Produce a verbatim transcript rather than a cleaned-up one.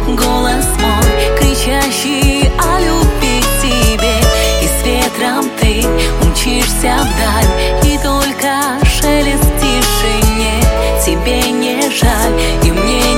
голос мой, кричащий о любви к тебе. И с ветром ты умчишься вдаль, и только шелест в тишине. Тебе не жаль, и мне